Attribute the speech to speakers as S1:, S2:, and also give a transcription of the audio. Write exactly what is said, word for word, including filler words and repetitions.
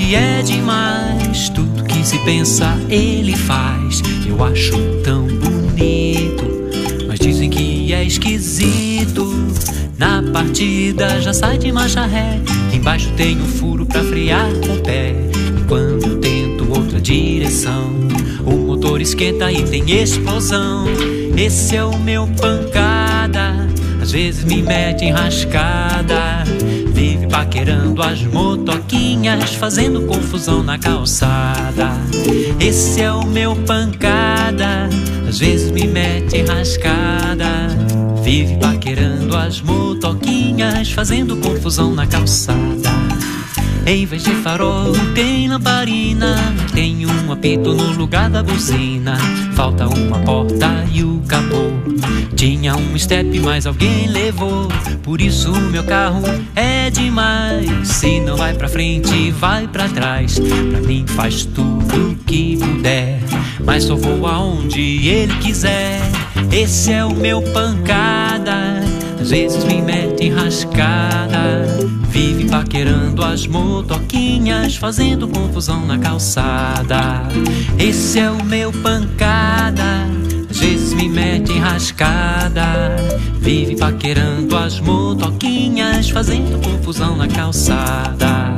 S1: que é demais. Tudo que se pensa ele faz. Eu acho tão bonito, mas dizem que é esquisito. Na partida já sai de marcha ré. Embaixo tem um furo pra frear com o pé. E quando eu tento outra direção, o motor esquenta e tem explosão. Esse é o meu pancada, às vezes me mete em rascada. Vive paquerando as motoquinhas, fazendo confusão na calçada. Esse é o meu pancada, às vezes me mete em rascada. Vive paquerando as motoquinhas, fazendo confusão na calçada. Em vez de farol tem lamparina, tem um apito no lugar da buzina. Falta uma porta e o capô. Tinha um step, mas alguém levou. Por isso o meu carro é demais. Se não vai pra frente, vai pra trás. Pra mim faz tudo que puder, mas só vou aonde ele quiser. Esse é o meu pancada, às vezes me mete em rascada. Vive paquerando as motoquinhas, fazendo confusão na calçada. Esse é o meu pancada, às vezes me mete em rascada. Vive paquerando as motoquinhas, fazendo confusão na calçada.